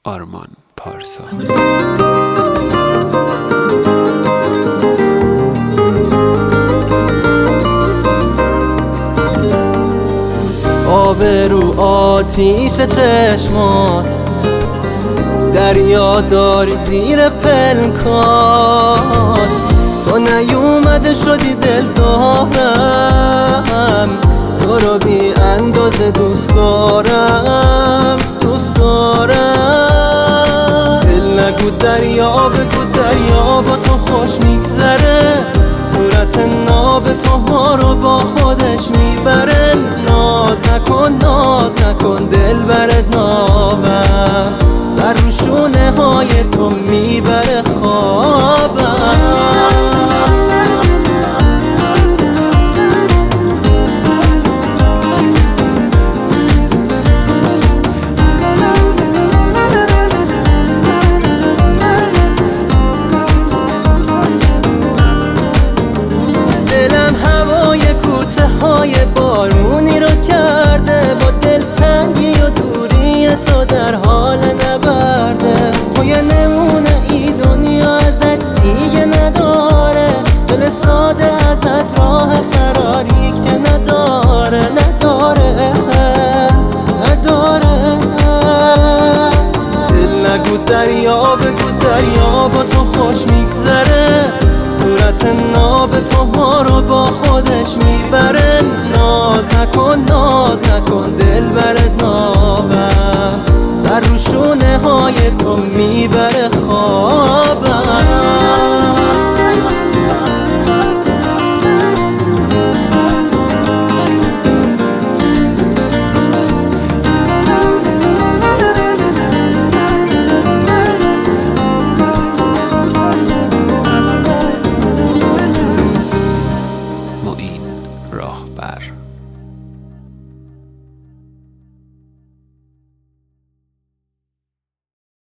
آرمان پارسا. آب رو آتیش چشمات، دریا داری زیر پلکات. تو نیومده شدی دل دارم، تو رو بی اندازه دوست دارم، دوست دارم. دل نگو دریا، بگو دریا با تو خوش میگذره. صورت ناب تو ما رو با خودش میبره. ناز نکن، ناز نکن، دل برد نابم. سر رو شونه های تو میبره خوابم. بارونی رو کرده با دلتنگی و دوری تو در حال نبرده. تو یه نمونه ای دنیا ازت دیگه نداره. دل ساده ازت راه فراری که نداره، نداره، نداره. دل نگو دریا، بگو دریا با تو خوش میگذره. صورت ناب تو ما رو با خودش میبره. ناز نکن، ناز نکن، دل برد نابم. سر رو شونه های تو میبره خوابم. معین راهبر.